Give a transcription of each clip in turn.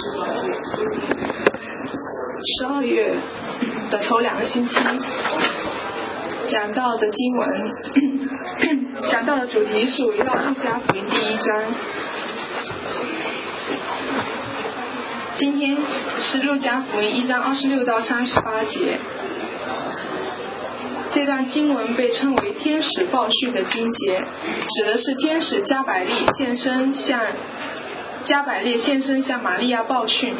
12月的头2个星期讲到的经文，讲到的主题是围绕路加福音第1章。今天是路加福音1章26到38节。这段经文被称为天使报讯的经节，指的是天使加百列现身向玛利亚报讯。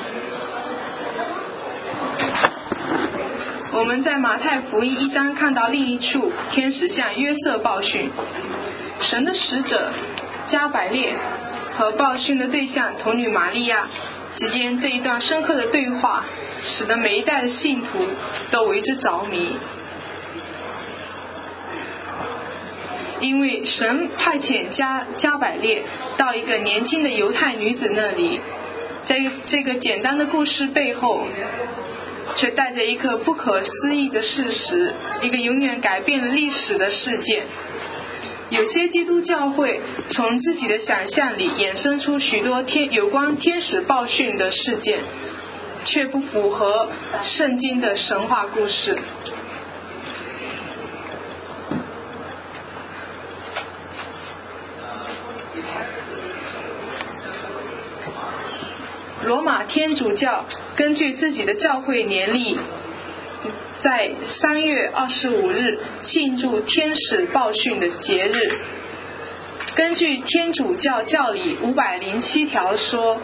我们在马太福音1章看到另一处天使向约瑟报讯，神的使者加百列和报讯的对象童女玛利亚之间这一段深刻的对话，使得每一代的信徒都为之着迷。因为神派遣加百列到一个年轻的犹太女子那里，在这个简单的故事背后，却带着一个不可思议的事实，一个永远改变了历史的事件。有些基督教会从自己的想象里衍生出许多有关天使报讯的事件，却不符合圣经的神话故事。罗马天主教根据自己的教会年历，在3月25日庆祝天使报讯的节日。根据天主教教理507条说，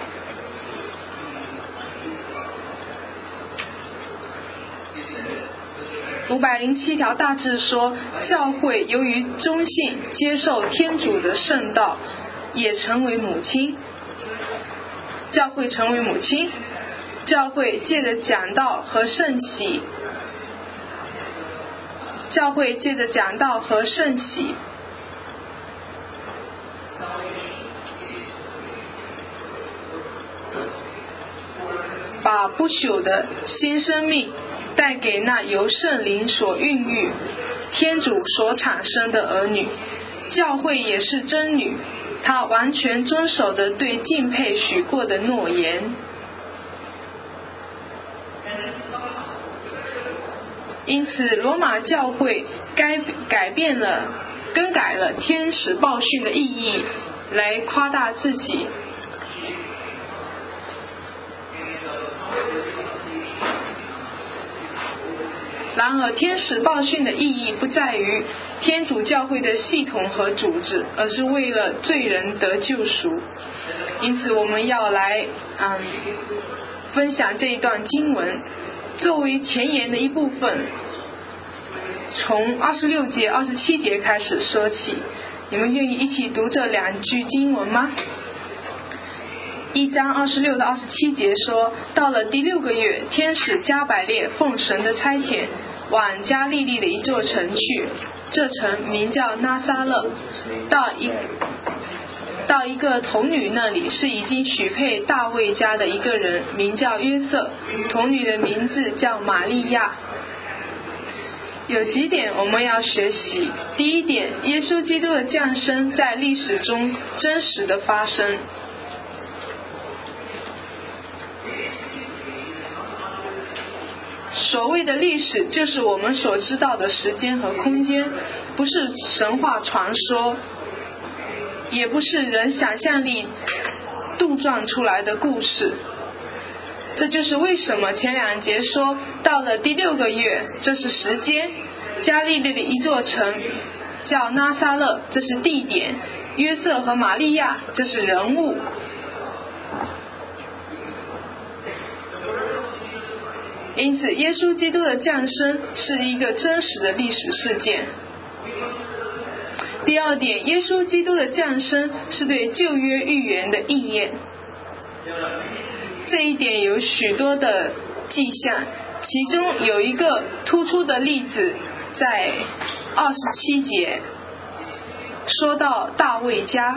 大致说，教会由于忠信接受天主的圣道，也成为母亲。教会成为母亲，教会借着讲道和圣洗，把不朽的新生命带给那由圣灵所孕育、天主所产生的儿女。教会也是真女，她完全遵守着对敬佩许过的诺言。因此罗马教会更改了天使报讯的意义，来夸大自己。然而天使报讯的意义不在于天主教会的系统和组织，而是为了罪人得救赎。因此我们要来分享这一段经文，作为前言的一部分，从26节27节开始说起。你们愿意一起读这2句经文吗？1章26到27节说，到了第6个月，天使加百列奉神的差遣往加利利的一座城去，这城名叫拿撒勒，到一个童女那里，是已经许配大卫家的一个人，名叫约瑟，童女的名字叫玛利亚。有几点我们要学习。第一点，耶稣基督的降生在历史中真实的发生。所谓的历史，就是我们所知道的时间和空间，不是神话传说，也不是人想象力杜撰出来的故事。这就是为什么前2节说到了第6个月，这是时间；加利利的一座城叫拿撒勒，这是地点；约瑟和玛利亚，这是人物。因此耶稣基督的降生是一个真实的历史事件。第二点，耶稣基督的降生是对旧约预言的应验。这一点有许多的迹象，其中有一个突出的例子，在27节说到大卫家。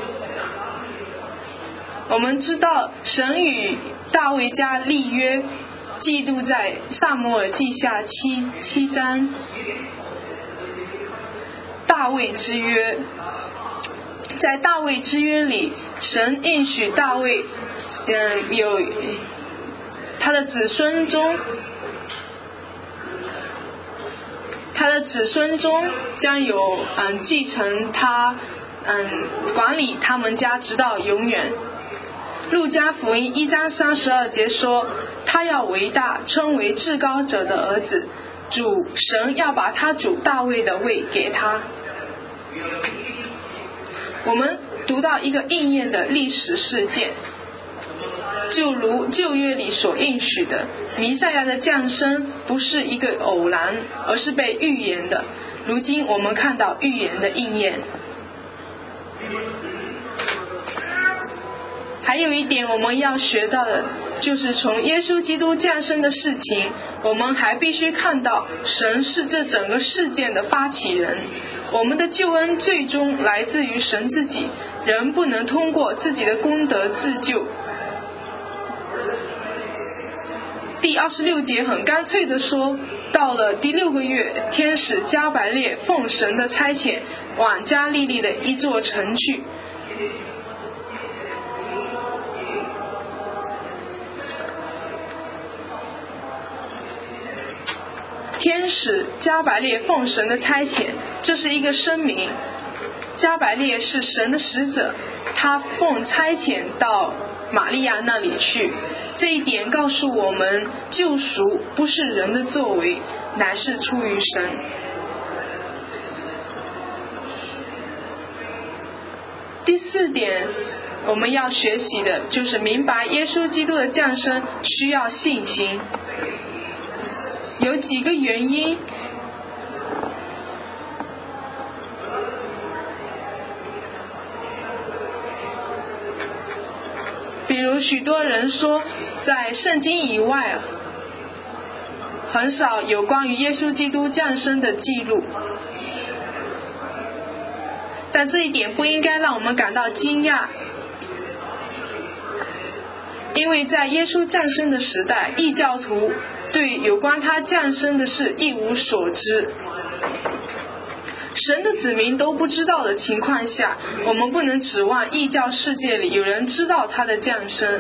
我们知道神与大卫家立约，记录在撒母耳记下7章。大卫之约，在大卫之约里， 神应许大卫，有他的子孙中将有继承他管理他们家直到永远。路加福音1章32节说，他要为大，称为至高者的儿子，主神要把他主大卫的位给他。我们读到一个应验的历史事件，就如旧约里所应许的，弥赛亚的降生不是一个偶然，而是被预言的。如今我们看到预言的应验。还有一点我们要学到的，就是从耶稣基督降生的事情，我们还必须看到神是这整个事件的发起人。我们的救恩最终来自于神自己，人不能通过自己的功德自救。第26节很干脆地说，到了第6个月，天使加百列奉神的差遣，往加利利的一座城去。天使加百列奉神的差遣，这是一个声明。加百列是神的使者，他奉差遣到玛利亚那里去。这一点告诉我们，救赎不是人的作为，乃是出于神。第4点，我们要学习的就是明白耶稣基督的降生需要信心。有几个原因。比如许多人说，在圣经以外很少有关于耶稣基督降生的记录，但这一点不应该让我们感到惊讶，因为在耶稣降生的时代，异教徒对有关他降生的事一无所知。神的子民都不知道的情况下，我们不能指望异教世界里有人知道他的降生。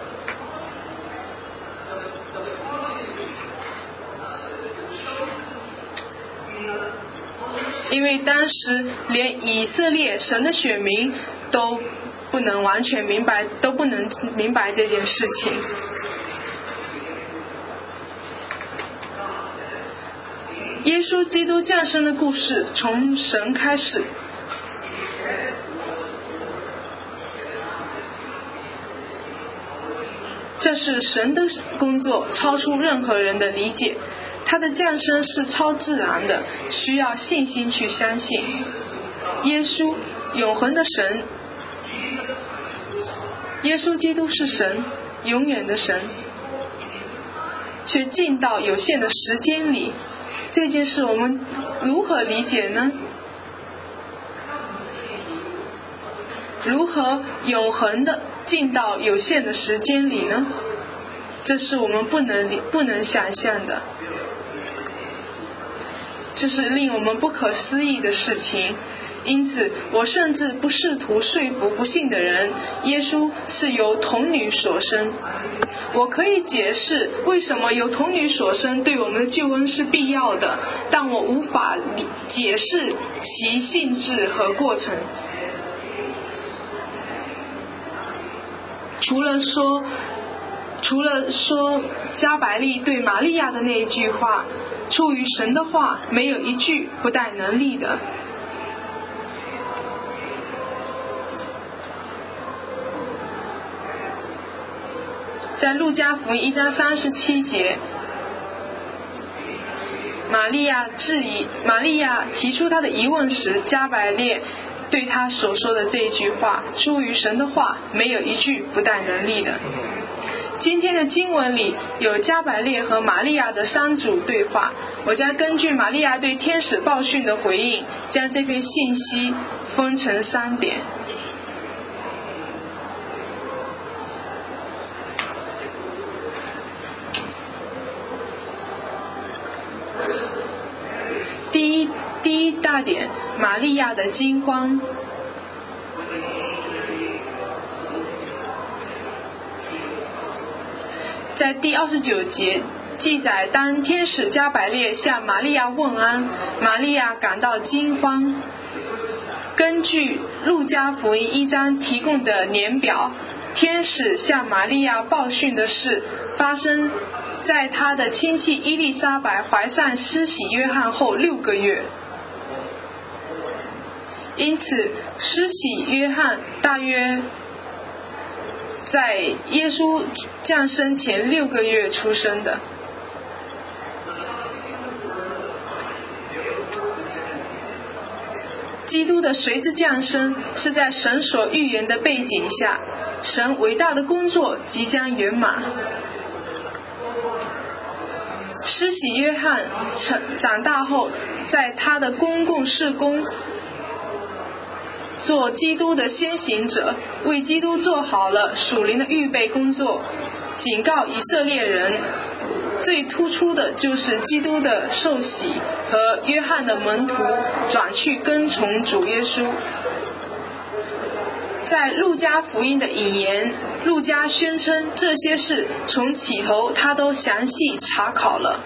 因为当时连以色列神的选民都不能完全明白，都不能明白这件事情。耶稣基督降生的故事从神开始，这是神的工作，超出任何人的理解。他的降生是超自然的，需要信心去相信。耶稣，永恒的神，耶稣基督是神，永远的神，却进到有限的时间里。这件事我们如何理解呢？如何永恒的进到有限的时间里呢？这是我们不能想象的，这是令我们不可思议的事情。因此我甚至不试图说服不信的人，耶稣是由童女所生。我可以解释为什么由童女所生对我们的救恩是必要的，但我无法解释其性质和过程。除了说加百利对玛利亚的那一句话，出于神的话，没有一句不带能力的。在路加福音1章37节，玛利亚提出她的疑问时，加百列对她所说的这一句话，出于神的话，没有一句不带能力的。今天的经文里有加百列和玛利亚的三组对话，我将根据玛利亚对天使报讯的回应，将这篇信息分成3点。第一大点，玛利亚的惊慌。 在第29节记载，当天使加百列向玛利亚问安，玛利亚感到惊慌。根据路加福音1章提供的年表，天使向玛利亚报讯的事发生在她的亲戚伊丽莎白怀上施洗约翰后6个月。因此，施洗约翰大约在耶稣降生前6个月出生的。基督的随之降生是在神所预言的背景下，神伟大的工作即将圆满。施洗约翰长大后，在他的公共事工做基督的先行者，为基督做好了属灵的预备工作，警告以色列人。最突出的就是基督的受洗和约翰的门徒转去跟从主耶稣。在路加福音的引言，路加宣称这些事从起头他都详细查考了。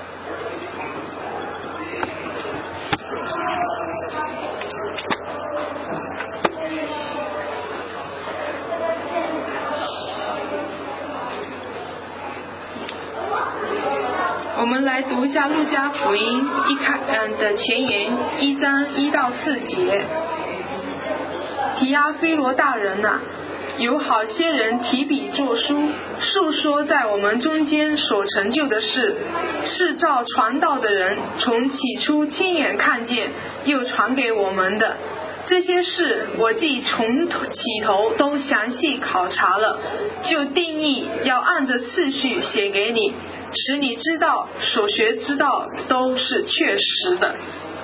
我们来读一下路加福音的前言1章1到4节。提阿非罗大人啊，有好些人提笔作书，述说在我们中间所成就的事，是照传道的人从起初亲眼看见，又传给我们的。这些事我既从起头都详细考察了，就定义要按着次序写给你，使你知道所学之道都是确实的。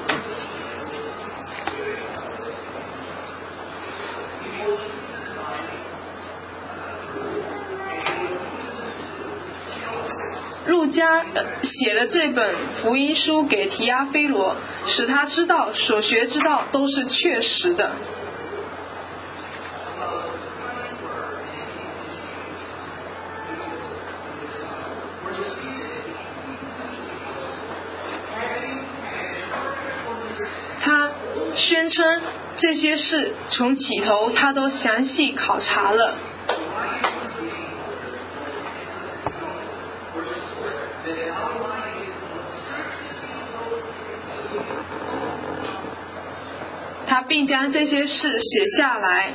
路加写了这本福音书给提阿非罗，使他知道所学之道都是确实的。他宣称这些事从起头他都详细考察了。他并将这些事写下来，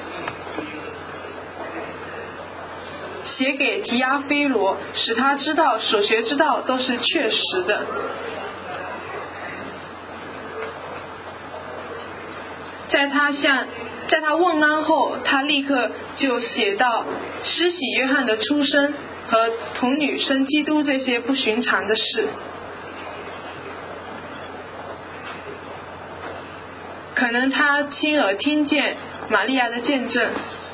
写给提阿非罗，使他知道所学之道都是确实的。在他问安后，他立刻就写到施洗约翰的出生和童女生基督这些不寻常的事。可能他亲耳听见玛利亚的见证。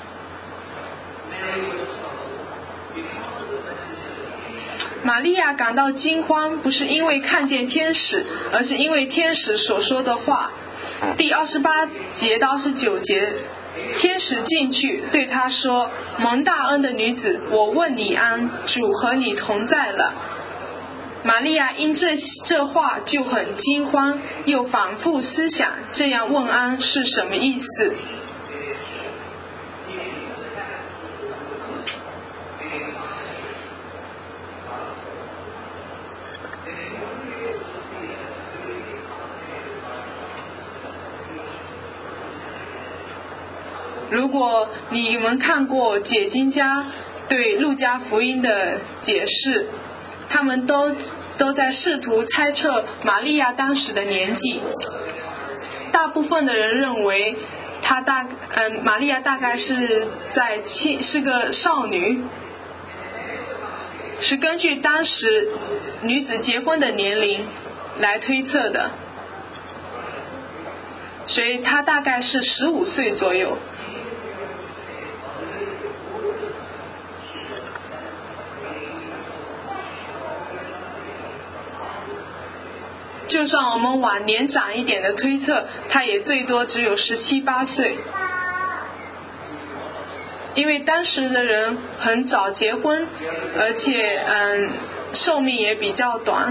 玛利亚感到惊慌，不是因为看见天使，而是因为天使所说的话。第28节到29节，天使进去对他说：蒙大恩的女子，我问你安，主和你同在了。玛利亚因这话就很惊慌，又反复思想这样问安是什么意思。如果你们看过解经家对路加福音的解释，他们都在试图猜测玛利亚当时的年纪。大部分的人认为玛利亚大概是个少女，是根据当时女子结婚的年龄来推测的，所以她大概是15岁左右。就算我们往年长一点的推测，他也最多只有17、18岁。 因为当时的人很早结婚，而且寿命也比较短。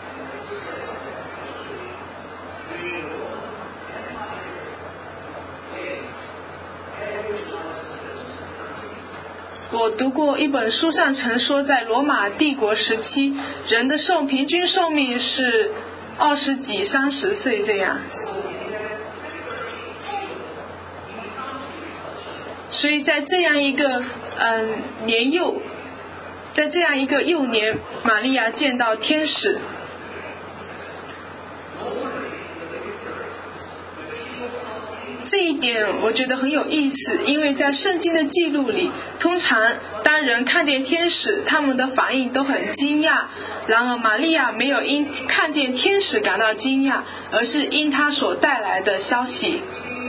我读过一本书上曾说，在罗马帝国时期，人的平均寿命是20几、30岁这样。所以在这样一个年幼，在这样一个幼年，玛利亚见到天使。这一点我觉得很有意思，因为在圣经的记录里，通常当人看见天使，他们的反应都很惊讶。然而玛利亚没有因看见天使感到惊讶，而是因他所带来的消息。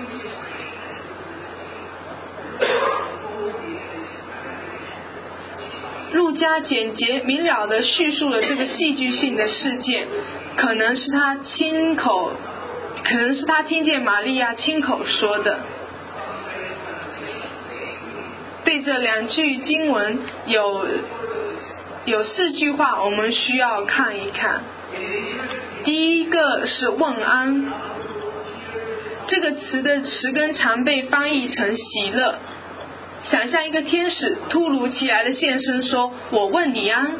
路加简洁明了地叙述了这个戏剧性的事件，可能是他听见玛利亚亲口说的。对这2句经文有4句话我们需要看一看。第一个是问安，这个词的词根常被翻译成喜乐。想象一个天使突如其来的现身，说：“我问你安。”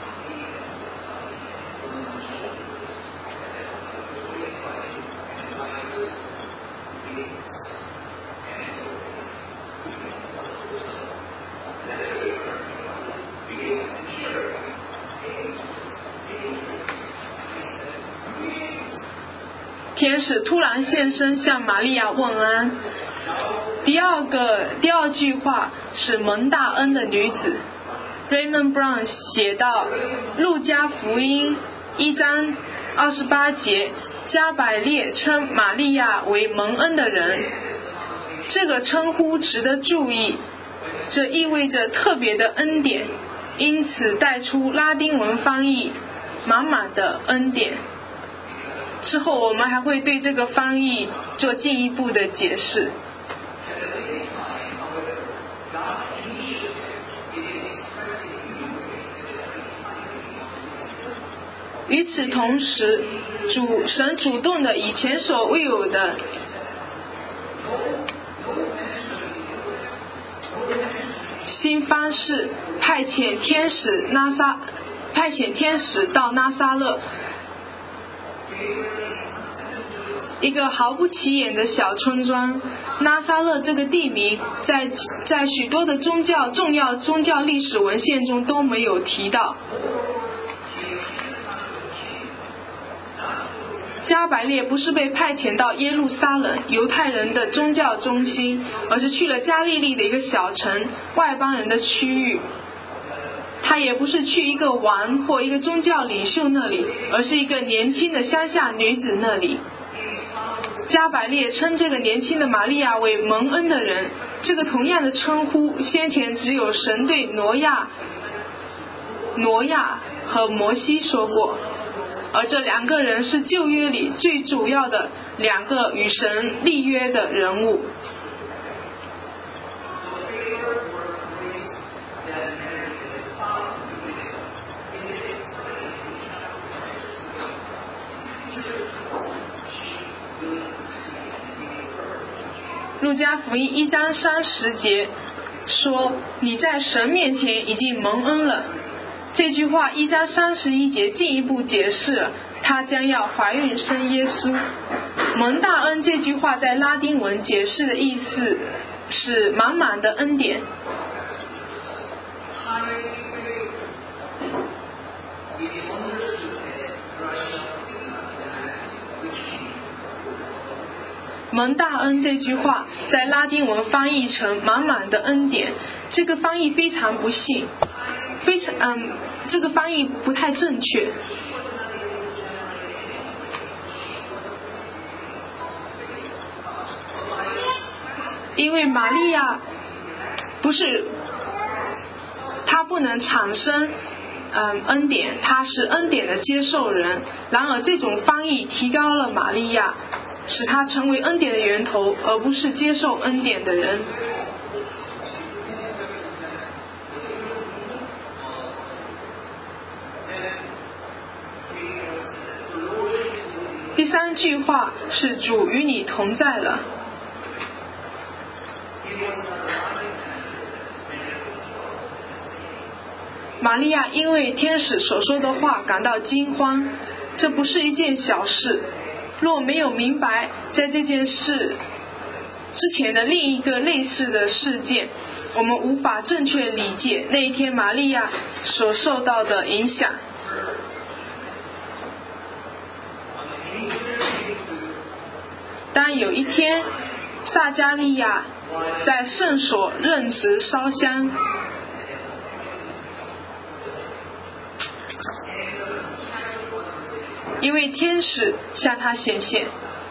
天使突然现身，向玛利亚问安。第二句话是蒙大恩的女子。Raymond Brown 写到，路加福音1章28节，加百列称玛利亚为蒙恩的人。这个称呼值得注意，这意味着特别的恩典，因此带出拉丁文翻译满满的恩典。之后我们还会对这个翻译做进一步的解释。与此同时，神主动的以前所未有的新方式派遣天使到拿撒勒，一个毫不起眼的小村庄。拿撒勒这个地名在许多的重要宗教历史文献中都没有提到。加百列不是被派遣到耶路撒冷犹太人的宗教中心，而是去了加利利的一个小城外邦人的区域。他也不是去一个王或一个宗教领袖那里，而是一个年轻的乡下女子那里。加百列称这个年轻的玛利亚为蒙恩的人，这个同样的称呼先前只有神对挪亚和摩西说过，而这2个人是旧约里最主要的2个与神立约的人物。路加福音1章30节说：“你在神面前已经蒙恩了。”这句话1章31节进一步解释了她将要怀孕生耶稣。蒙大恩这句话在拉丁文解释的意思是满满的恩典。蒙大恩这句话在拉丁文翻译成满满的恩典，这个翻译非常不幸，这个翻译不太正确。因为玛利亚她不能产生恩典，她是恩典的接受人。然而这种翻译提高了玛利亚，使她成为恩典的源头，而不是接受恩典的人。 第3句话是主与你同在了。玛利亚因为天使所说的话感到惊慌，这不是一件小事。若没有明白在这件事之前的另一个类似的事件，我们无法正确理解那一天玛利亚所受到的影响。当有一天撒迦利亚在圣所任职烧香，因为天使向他显现。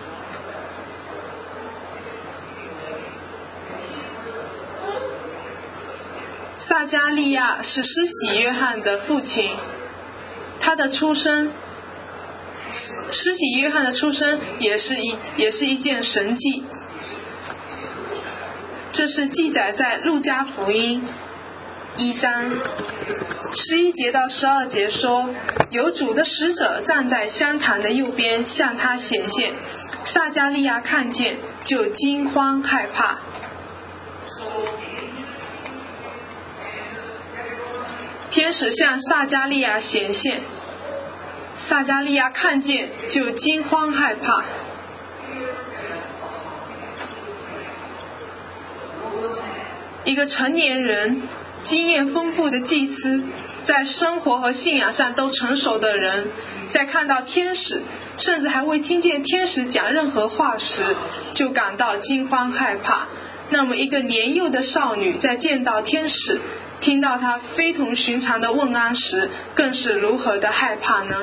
撒迦利亚是施洗约翰的父亲，他的出生，施洗约翰的出生也是一件神迹。这是记载在路加福音1章11节到12节说，有主的使者站在香坛的右边向他显现，撒迦利亚看见就惊慌害怕。天使向撒迦利亚显现，撒迦利亚看见就惊慌害怕。一个成年人，经验丰富的祭司，在生活和信仰上都成熟的人，在看到天使，甚至还未听见天使讲任何话时，就感到惊慌害怕。那么一个年幼的少女在见到天使，听到他非同寻常的问安时，更是如何的害怕呢？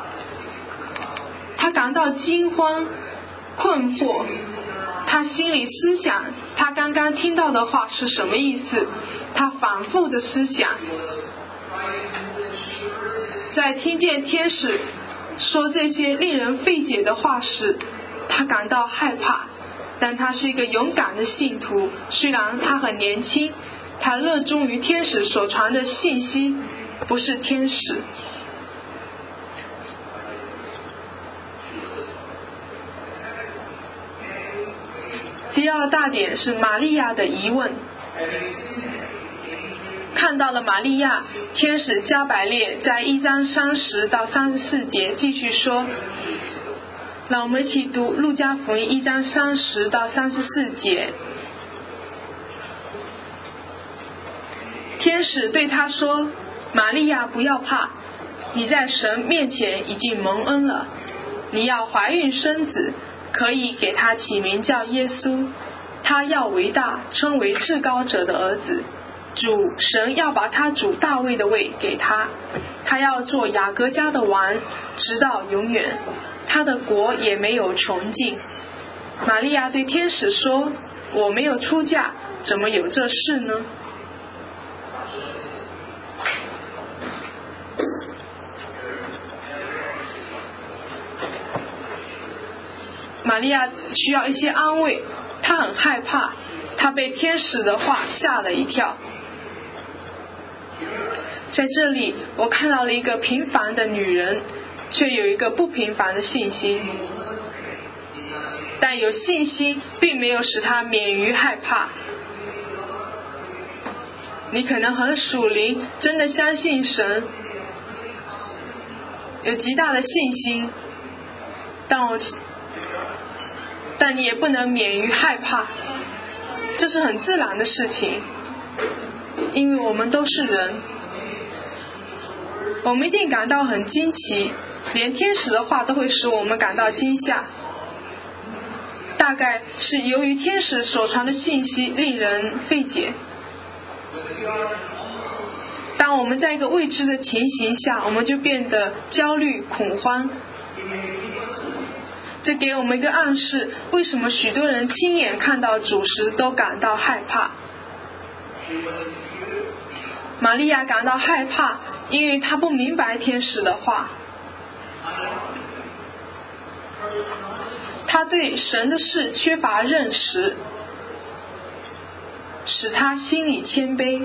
他感到惊慌困惑，他心里思想他刚刚听到的话是什么意思，他反复的思想。在听见天使说这些令人费解的话时，他感到害怕，但他是一个勇敢的信徒，虽然他很年轻，他热衷于天使所传的信息，不是天使。第二大点是玛利亚的疑问。看到了玛利亚，天使加百列在1章30到34节继续说，让我们一起读路加福音1章30到34节。天使对他说，玛利亚不要怕，你在神面前已经蒙恩了，你要怀孕生子，可以给他起名叫耶稣，他要为大，称为至高者的儿子。主神要把他主大卫的位给他，他要做雅各家的王，直到永远，他的国也没有穷尽。玛利亚对天使说，我没有出嫁，怎么有这事呢？玛利亚需要一些安慰，她很害怕，她被天使的话吓了一跳。在这里我看到了一个平凡的女人，却有一个不平凡的信心，但有信心并没有使她免于害怕。你可能很属灵，真的相信神，有极大的信心，但你也不能免于害怕，这是很自然的事情，因为我们都是人，我们一定感到很惊奇，连天使的话都会使我们感到惊吓。大概是由于天使所传的信息令人费解。当我们在一个未知的情形下，我们就变得焦虑恐慌。这给我们一个暗示，为什么许多人亲眼看到主时都感到害怕。玛利亚感到害怕，因为她不明白天使的话，她对神的事缺乏认识，使她心里谦卑。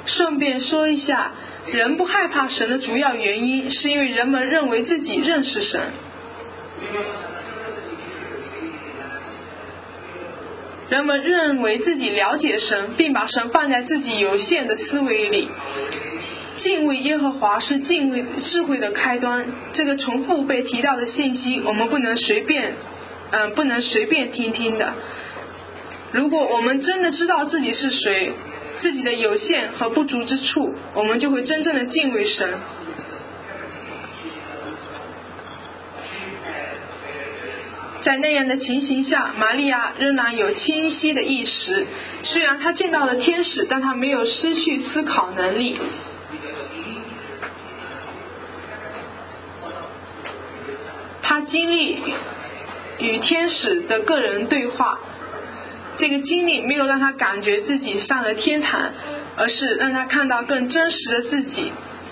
顺便说一下，人不害怕神的主要原因，是因为人们认为自己认识神。人们认为自己了解神，并把神放在自己有限的思维里。敬畏耶和华是敬畏智慧的开端。这个重复被提到的信息，我们不能随便听的。如果我们真的知道自己是谁，自己的有限和不足之处，我们就会真正的敬畏神。在那样的情形下，玛利亚仍然有清晰的意识，虽然她见到了天使，但她没有失去思考能力。她经历与天使的个人对话，这个经历没有让她感觉自己上了天堂，而是让她看到更真实的自己。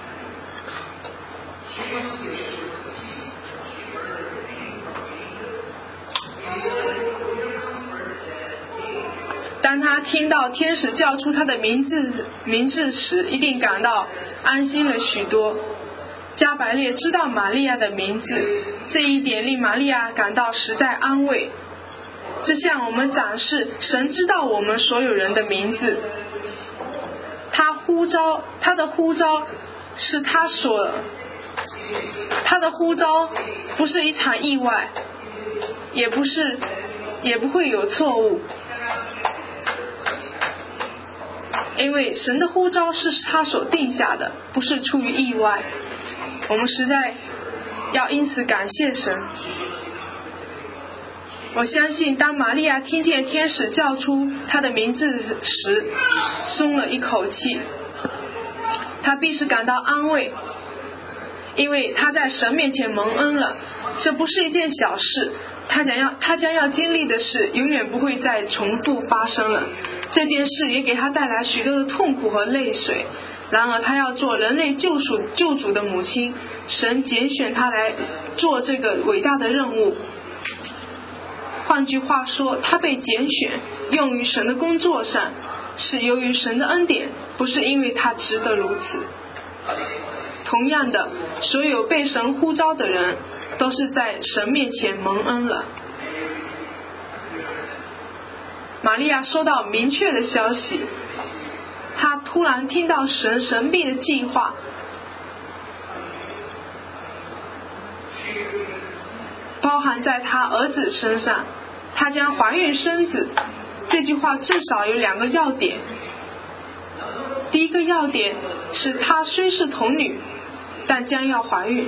当他听到天使叫出他的名字时，一定感到安心了许多。加百列知道玛利亚的名字，这一点令玛利亚感到实在安慰。这向我们展示神知道我们所有人的名字。他的呼召是他的呼召不是一场意外，也不会有错误。因为神的呼召是他所定下的，不是出于意外。我们实在要因此感谢神。我相信当玛利亚听见天使叫出她的名字时，松了一口气。她必是感到安慰，因为她在神面前蒙恩了。这不是一件小事，她将要经历的事永远不会再重复发生了。这件事也给他带来许多的痛苦和泪水，然而他要做人类救主的母亲，神拣选他来做这个伟大的任务。换句话说，他被拣选用于神的工作上，是由于神的恩典，不是因为他值得如此。同样的，所有被神呼召的人都是在神面前蒙恩了。玛利亚收到明确的消息，她突然听到神秘的计划，包含在她儿子身上，她将怀孕生子。这句话至少有2个要点。第一个要点是她虽是童女，但将要怀孕，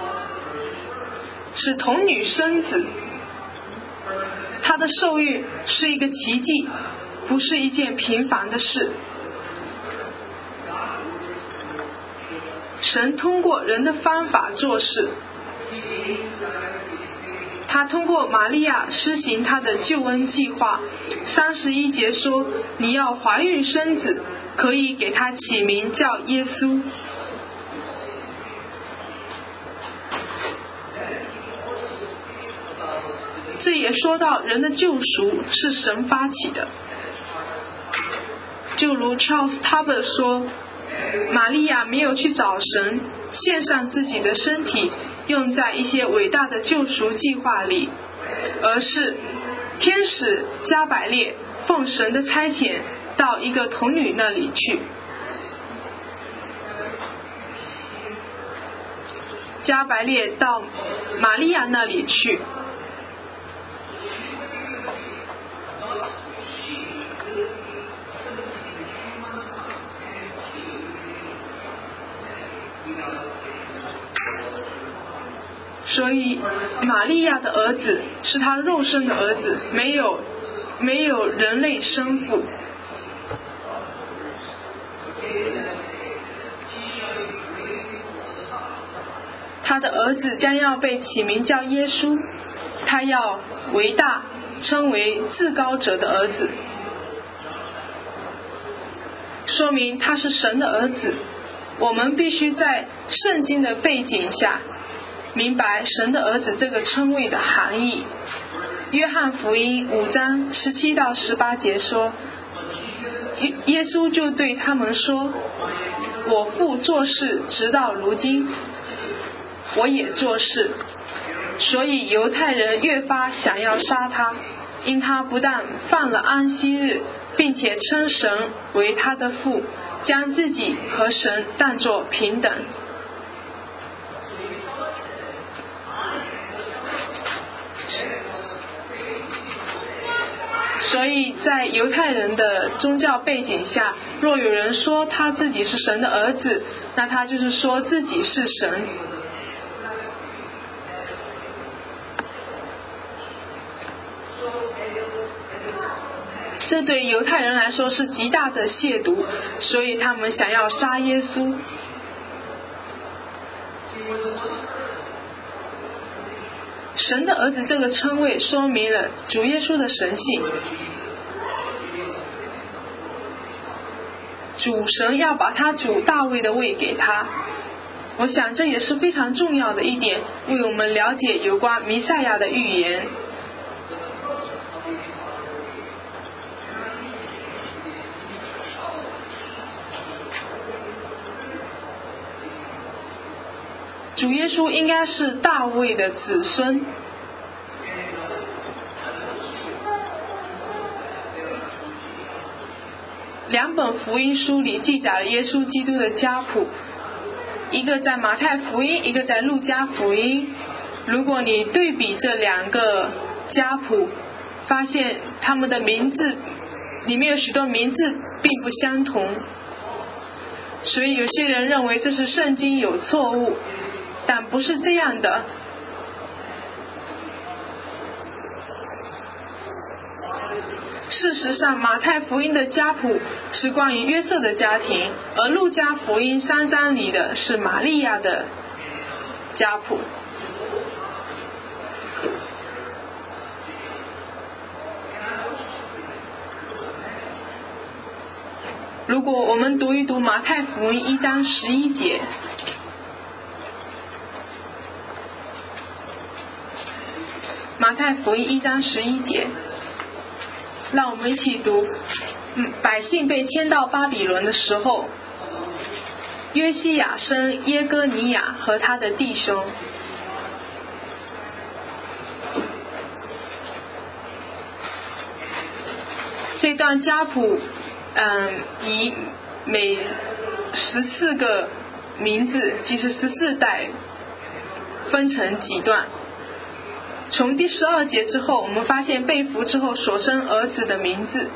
是童女生子。她的受孕是一个奇迹，不是一件平凡的事。神通过人的方法做事，他通过玛利亚施行他的救恩计划。31节说，你要怀孕生子，可以给他起名叫耶稣。这也说到人的救赎是神发起的。就如 Charles Taber 说，玛利亚没有去找神，献上自己的身体用在一些伟大的救赎计划里，而是天使加百列奉神的差遣到一个童女那里去。加百列到玛利亚那里去，所以玛利亚的儿子是他肉身的儿子，没有人类生父。他的儿子将要被起名叫耶稣，他要伟大，称为至高者的儿子，说明他是神的儿子。我们必须在圣经的背景下明白神的儿子这个称谓的含义。约翰福音5章17到18节说， 耶稣就对他们说，我父做事直到如今，我也做事。所以犹太人越发想要杀他，因他不但犯了安息日，并且称神为他的父，将自己和神当作平等。所以在犹太人的宗教背景下，若有人说他自己是神的儿子，那他就是说自己是神。这对犹太人来说是极大的亵渎，所以他们想要杀耶稣。神的儿子这个称谓说明了主耶稣的神性。主神要把他主大卫的位给他，我想这也是非常重要的一点，为我们了解有关弥赛亚的预言。主耶稣应该是大卫的子孙。两本福音书里记载了耶稣基督的家谱，一个在马太福音，一个在路加福音。如果你对比这两个家谱，发现他们的名字里面有许多名字并不相同，所以有些人认为这是圣经有错误，但不是这样的。事实上，马太福音的家谱是关于约瑟的家庭，而路加福音3章里的是玛利亚的家谱。如果我们读一读马太福音1章11节，马太福音1章11节，让我们一起读。百姓被迁到巴比伦的时候，约西亚生耶哥尼亚和他的弟兄。这段家谱以每14个名字，即是14代分成几段。从第12节之后，我们发现被俘之后所生儿子的名字。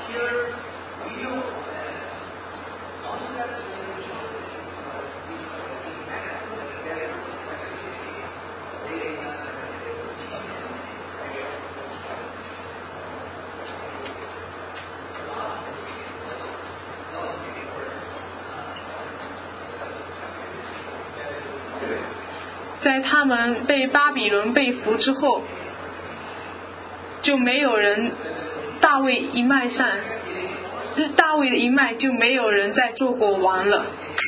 在他们被巴比伦被俘之后，就没有人，大卫一脉的一脉就没有人再做过王了。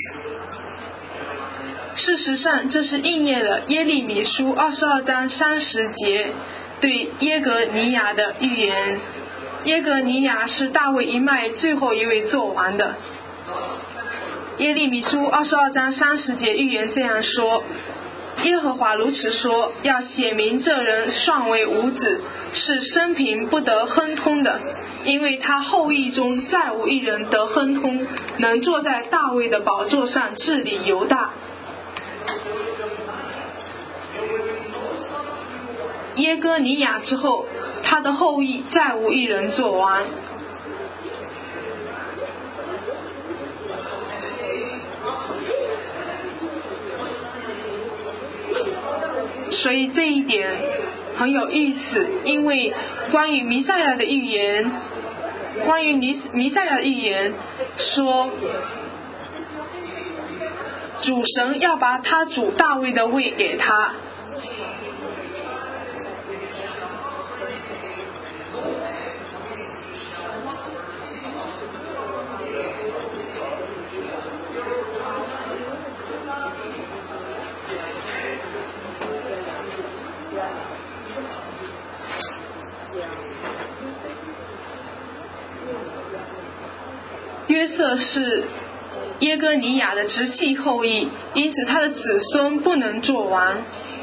事实上，这是应验了耶利米书22章30节对耶格尼亚的预言。耶格尼亚是大卫一脉最后一位做王的。耶利米书22章30节预言这样说：耶和华如此说，要显明这人算为无子，是生平不得亨通的，因为他后裔中再无一人得亨通，能坐在大卫的宝座上治理犹大。耶哥尼亚之后，他的后裔再无一人做王。所以这一点很有意思，因为关于弥赛亚的预言说，主神要把他主大卫的位给他。 约瑟是耶哥尼雅的直系后裔，因此他的子孙不能做王。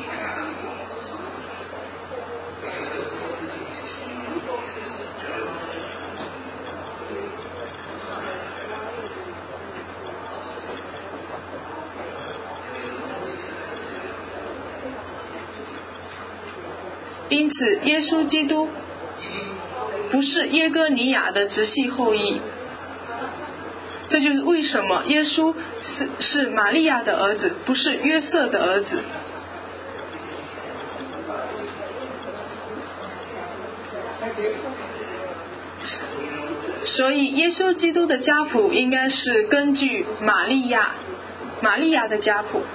因此耶稣基督不是耶哥尼雅的直系后裔，这就是为什么耶稣是玛利亚的儿子，不是约瑟的儿子。所以耶稣基督的家谱应该是根据玛利亚的家谱。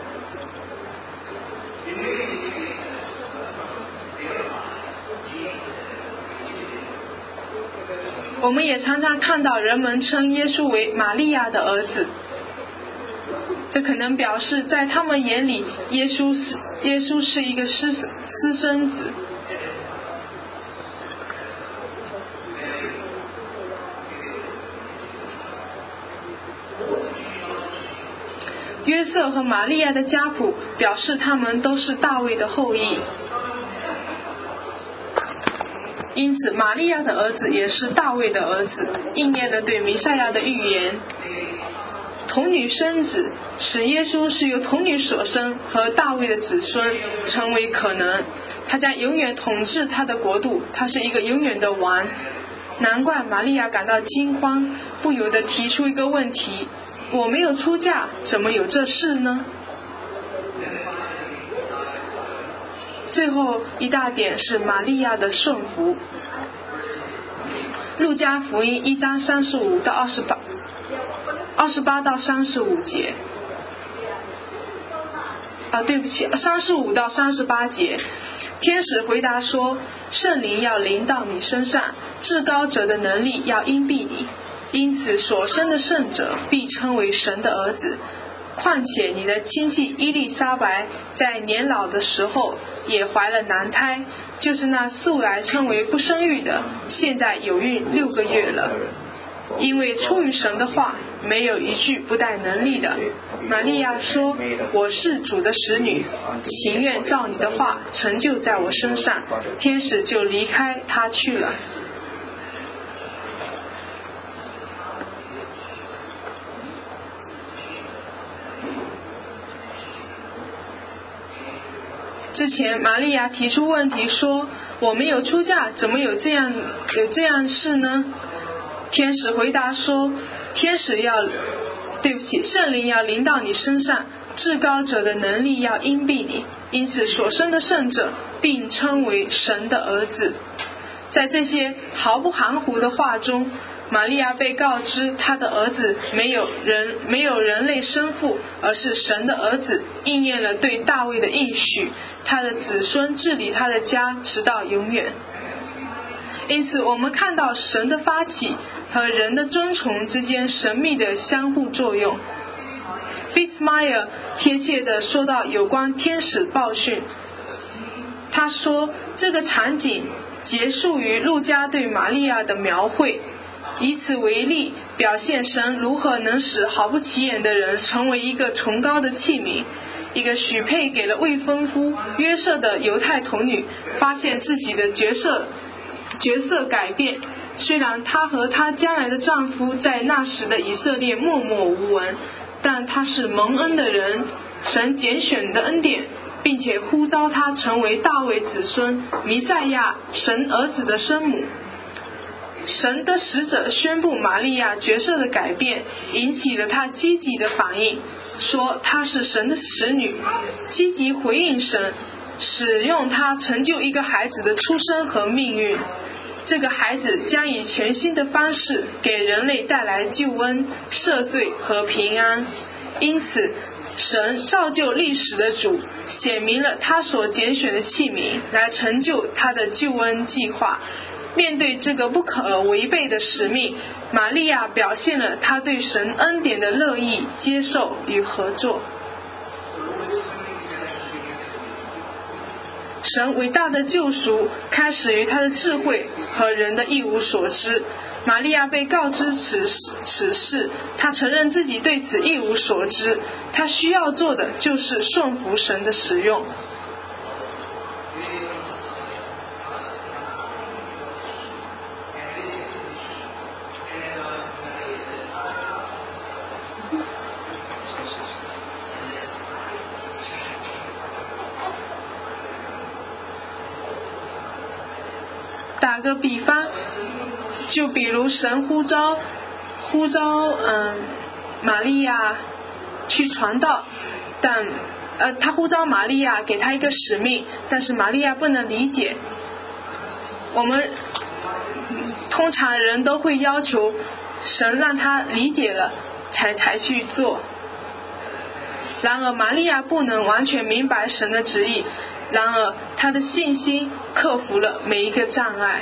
我们也常常看到人们称耶稣为玛利亚的儿子，这可能表示在他们眼里耶稣是一个私生子。约瑟和玛利亚的家谱表示他们都是大卫的后裔，因此玛利亚的儿子也是大卫的儿子，应验了对弥赛亚的预言。童女生子使耶稣是由童女所生和大卫的子孙成为可能，他将永远统治他的国度，他是一个永远的王。难怪玛利亚感到惊慌，不由得提出一个问题：我没有出嫁，怎么有这事呢？最后一大点是玛利亚的顺服。路加福音1章35到28到35节。对不起，35到38节。天使回答说：圣灵要临到你身上，至高者的能力要荫蔽你，因此所生的圣者必称为神的儿子。况且你的亲戚伊丽莎白在年老的时候也怀了男胎，就是那素来称为不生育的，现在有孕6个月了。因为出于神的话，没有一句不带能力的。玛利亚说：我是主的使女，情愿照你的话成就在我身上。天使就离开她去了。之前玛利亚提出问题说：我没有出嫁，怎么有这样事呢？天使回答说：圣灵要临到你身上，至高者的能力要荫蔽你，因此所生的圣者并称为神的儿子。在这些毫不含糊的话中，玛利亚被告知她的儿子没有人类生父，而是神的儿子，应验了对大卫的应许，他的子孙治理他的家直到永远。因此我们看到神的发起和人的尊崇之间神秘的相互作用。 Fitzmyer 贴切地说到有关天使报讯，他说这个场景结束于路加对玛利亚的描绘，以此为例表现神如何能使毫不起眼的人成为一个崇高的器皿。一个许配给了未婚夫约瑟的犹太童女发现自己的角色改变，虽然她和她将来的丈夫在那时的以色列默默无闻，但她是蒙恩的人，神拣选的恩典，并且呼召她成为大卫子孙弥赛亚神儿子的生母。神的使者宣布玛利亚角色的改变，引起了她积极的反应，说她是神的使女，积极回应神，使用她成就一个孩子的出生和命运。这个孩子将以全新的方式给人类带来救恩、赦罪和平安。因此神造就历史的主显明了他所拣选的器皿，来成就他的救恩计划。面对这个不可违背的使命，玛利亚表现了她对神恩典的乐意接受与合作。神伟大的救赎开始于他的智慧和人的一无所知。 玛利亚被告知此事，她承认自己对此一无所知，她需要做的就是顺服神的使用。打个比方，就比如神呼召玛利亚去传道，但他呼召玛利亚给他一个使命，但是玛利亚不能理解。我们通常人都会要求神让他理解了才去做，然而玛利亚不能完全明白神的旨意，然而她的信心克服了每一个障碍。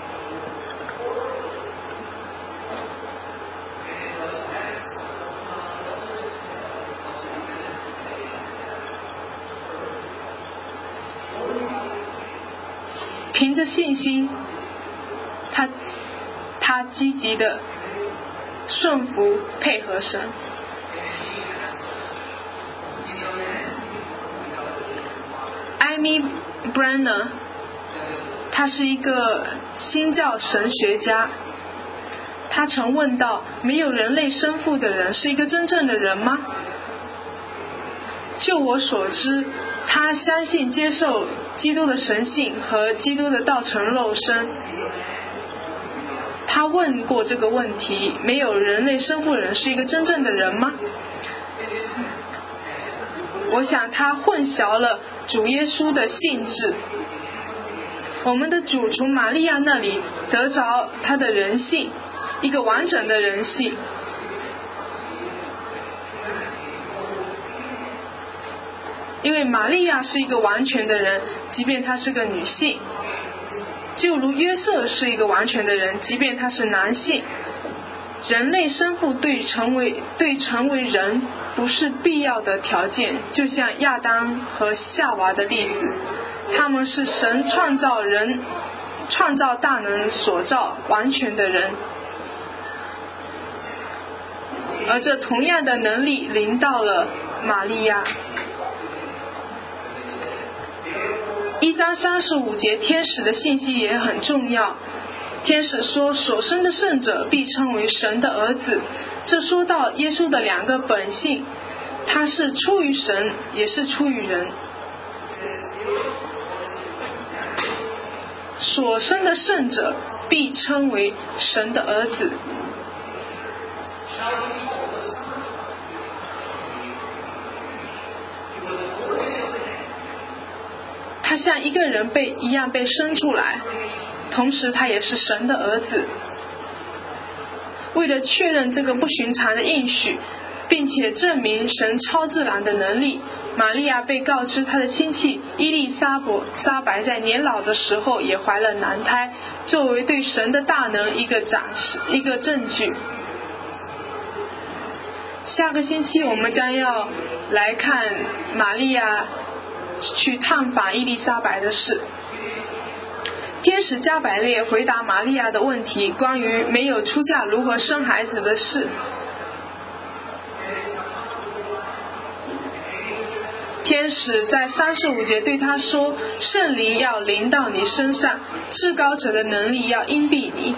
凭着信心，他积极的顺服配合神。艾米·布兰纳，他是一个新教神学家。他曾问道：没有人类生父的人是一个真正的人吗？就我所知，他相信接受基督的神性和基督的道成肉身。他问过这个问题：没有人类生父人是一个真正的人吗？我想他混淆了主耶稣的性质。我们的主从玛利亚那里得着他的人性，一个完整的人性。因为玛利亚是一个完全的人，即便她是个女性，就如约瑟是一个完全的人，即便他是男性。人类生父对成为人不是必要的条件，就像亚当和夏娃的例子，他们是神创造大能所造完全的人，而这同样的能力临到了玛利亚。1章35节天使的信息也很重要。天使说所生的圣者必称为神的儿子，这说到耶稣的两个本性，他是出于神也是出于人。所生的圣者必称为神的儿子。他像一个人一样被生出来，同时他也是神的儿子。为了确认这个不寻常的应许，并且证明神超自然的能力，玛利亚被告知她的亲戚伊丽莎白在年老的时候也怀了男胎，作为对神的大能一个展示，一个证据。下个星期我们将要来看玛利亚去探访伊丽莎白的事。天使加百列回答玛利亚的问题，关于没有出嫁如何生孩子的事。天使在35节对他说，圣灵要临到你身上，至高者的能力要荫庇你。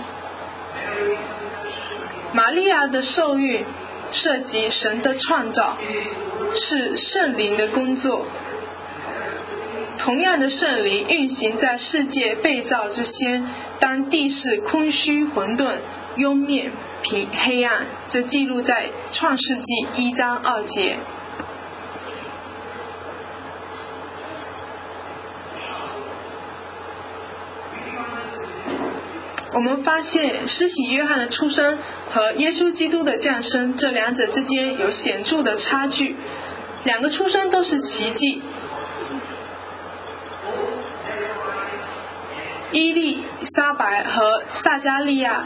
玛利亚的受孕涉及神的创造，是圣灵的工作。同样的圣灵运行在世界被造之先，当地势空虚混沌湮灭黑暗，这记录在创世纪1章2节。我们发现施洗约翰的出生和耶稣基督的降生，这两者之间有显著的差距，两个出生都是奇迹。伊丽莎白和撒加利亚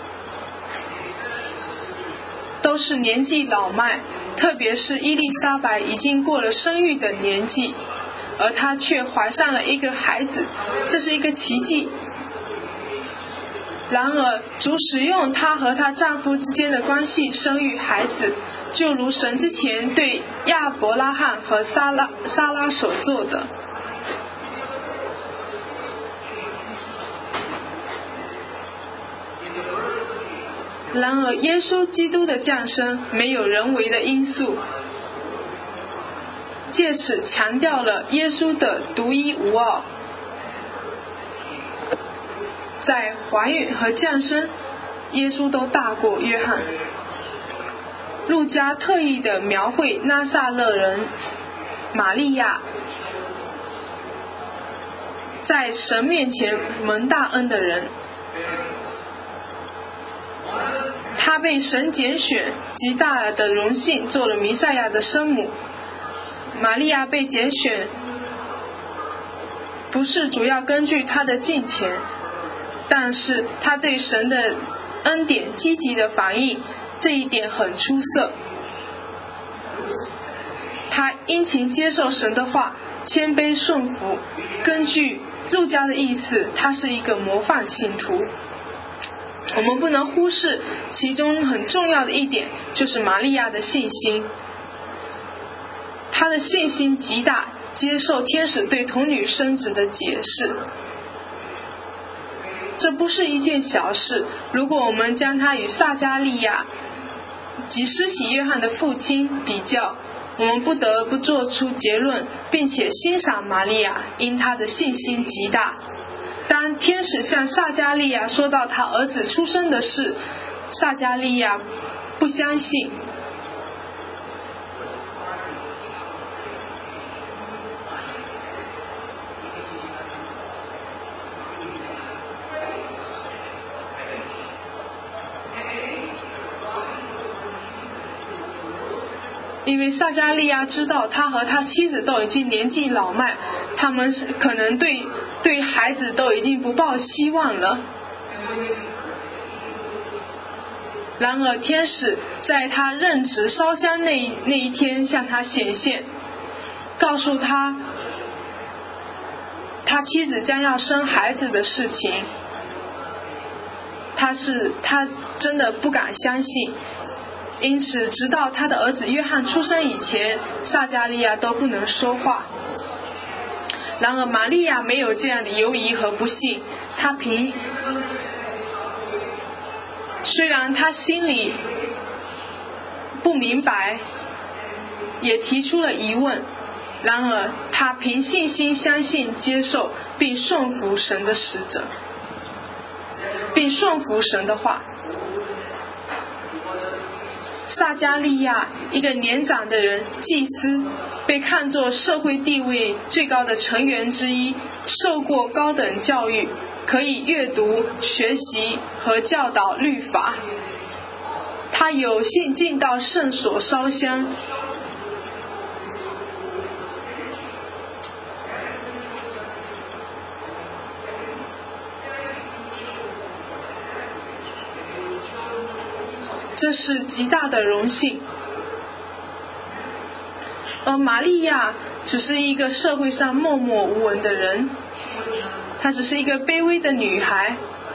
都是年纪老迈，特别是伊丽莎白已经过了生育的年纪，而她却怀上了一个孩子，这是一个奇迹。 然而主使用她和她丈夫之间的关系生育孩子，就如神之前对亚伯拉罕和撒拉所做的。然而耶稣基督的降生没有人为的因素，借此强调了耶稣的独一无二。在怀孕和降生，耶稣都大过约翰。路加特意的描绘拿撒勒人玛利亚在神面前蒙大恩的人，她被神拣选，极大的荣幸做了弥赛亚的生母。玛利亚被拣选不是主要根据她的敬虔，但是她对神的恩典积极的反应，这一点很出色。她殷勤接受神的话，谦卑顺服。根据路加的意思，她是一个模范信徒。我们不能忽视其中很重要的一点，就是玛利亚的信心。她的信心极大，接受天使对童女生殖的解释。这不是一件小事，如果我们将她与撒迦利亚及施洗约翰的父亲比较，我们不得不做出结论，并且欣赏玛利亚，因她的信心极大。当天使向撒迦利亚说到他儿子出生的事，撒迦利亚不相信。因为撒迦利亚知道他和他妻子都已经年纪老迈，他们可能对孩子都已经不抱希望了。然而天使在他任职烧香那一天向他显现，告诉他他妻子将要生孩子的事情。他真的不敢相信，因此直到他的儿子约翰出生以前，撒迦利亚都不能说话。然而玛利亚没有这样的犹疑和不信，虽然她心里不明白，也提出了疑问，然而她凭信心相信、接受并顺服神的使者，并顺服神的话。撒迦利亚，一个年长的人，祭司，被看作社会地位最高的成员之一，受过高等教育，可以阅读、学习和教导律法。他有幸进到圣所烧香。这是极大的荣幸。而玛利亚只是一个社会上默默无闻的人，她只是一个卑微的女孩，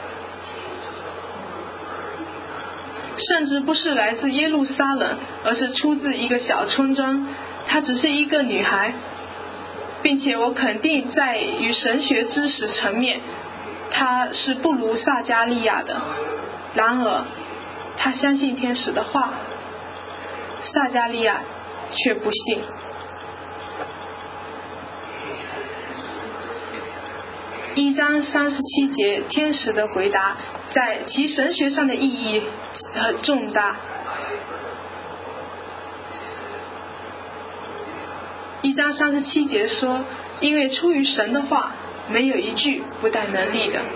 甚至不是来自耶路撒冷，而是出自一个小村庄。她只是一个女孩，并且我肯定在与神学知识层面，她是不如撒迦利亚的。然而她相信天使的话，撒迦利亚却不信。1章37节，天使的回答在其神学上的意义很重大。1章37节说，因为出于神的话，没有一句不带能力的。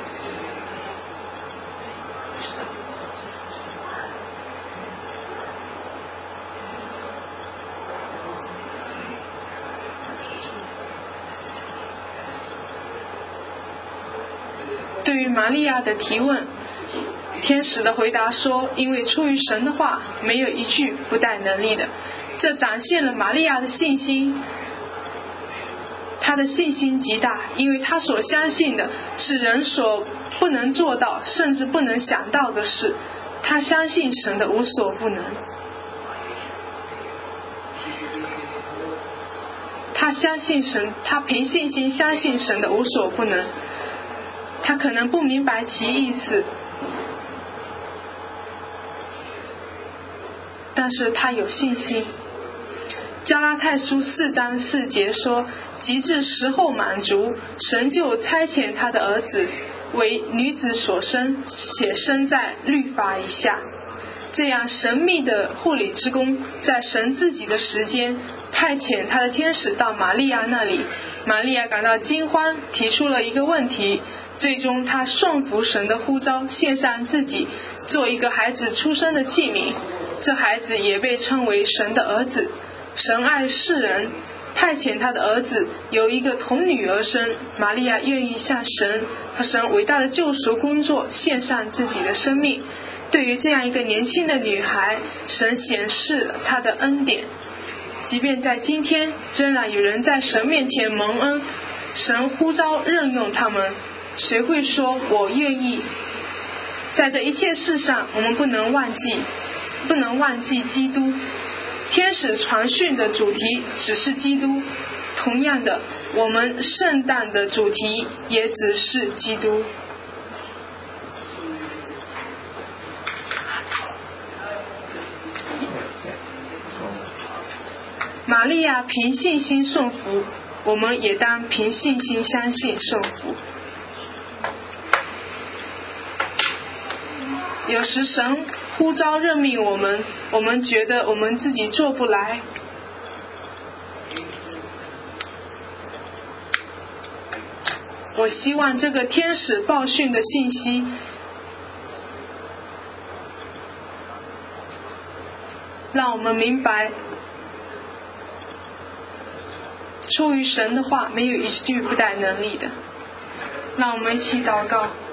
对于玛利亚的提问，天使的回答说，因为出于神的话，没有一句不带能力的。这展现了玛利亚的信心。 他的信心极大，因为他所相信的是人所不能做到甚至不能想到的事，他相信神的无所不能。他相信神，他凭信心相信神的无所不能。他可能不明白其意思，但是他有信心。加拉太书4章4节说，及至时候满足，神就差遣他的儿子为女子所生，且生在律法以下。这样神秘的护理之功，在神自己的时间派遣他的天使到玛利亚那里。玛利亚感到惊慌，提出了一个问题，最终他顺服神的呼召，献上自己做一个孩子出生的器皿。这孩子也被称为神的儿子。神爱世人，派遣他的儿子由一个童女而生。玛利亚愿意向神和神伟大的救赎工作献上自己的生命。对于这样一个年轻的女孩，神显示了他的恩典。即便在今天，仍然有人在神面前蒙恩，神呼召任用他们，谁会说我愿意？在这一切事上，我们不能忘记基督。天使传讯的主题只是基督，同样的，我们圣诞的主题也只是基督。玛利亚凭信心顺服，我们也当凭信心相信顺服。有时神呼召任命我们觉得我们自己做不来。我希望这个天使报讯的信息让我们明白，出于神的话没有一句不带能力的。让我们一起祷告。